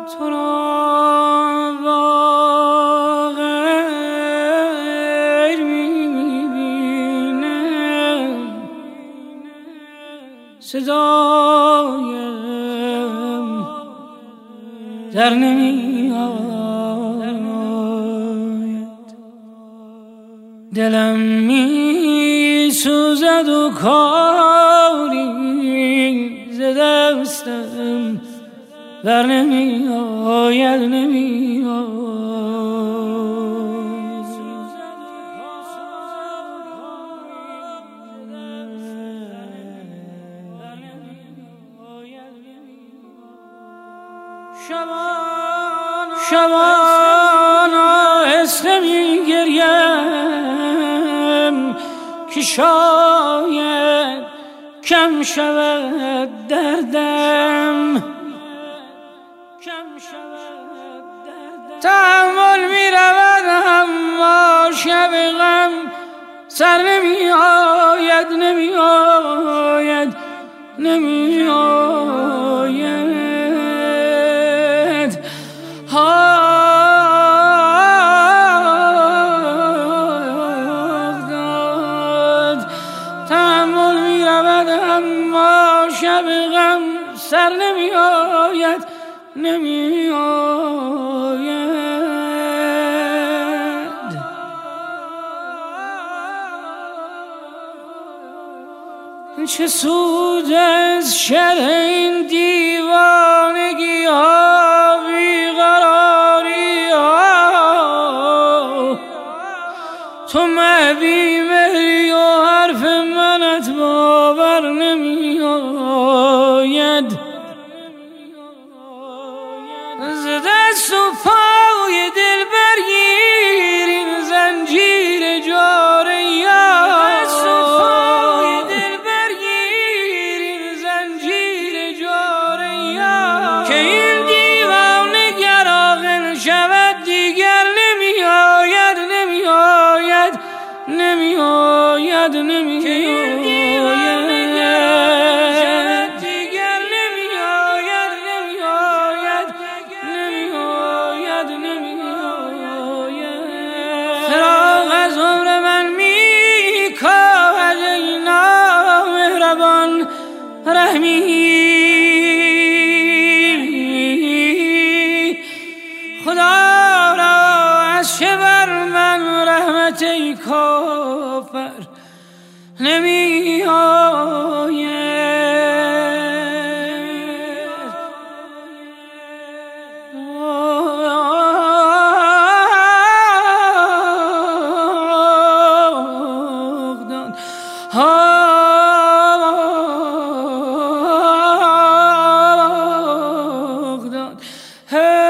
تو را با غیر میبینم، صدایم در نمیآید، دلم میسوزد و کاری ز دستم بر نمیآید، شبان آهسته میگریم که شاید کم شود دردم، تحمل میرود اما شب غم سر نمیآید، تحمل میرود اما شب غم سر نمیآید. چه سود از شر این دیوانگی ها، بیقراری ها، تو مبیمری و حرف منت باور نمی آید، ز دست و پای دل برگیر این زنجیر جاره که این دیوانه گر عاقل شود دیگر نمیآید، فراق از عمر من میکاهد ای نامهربان رحمی، خدا را از چه بر من رحمت ای کافر نمی آید. Hey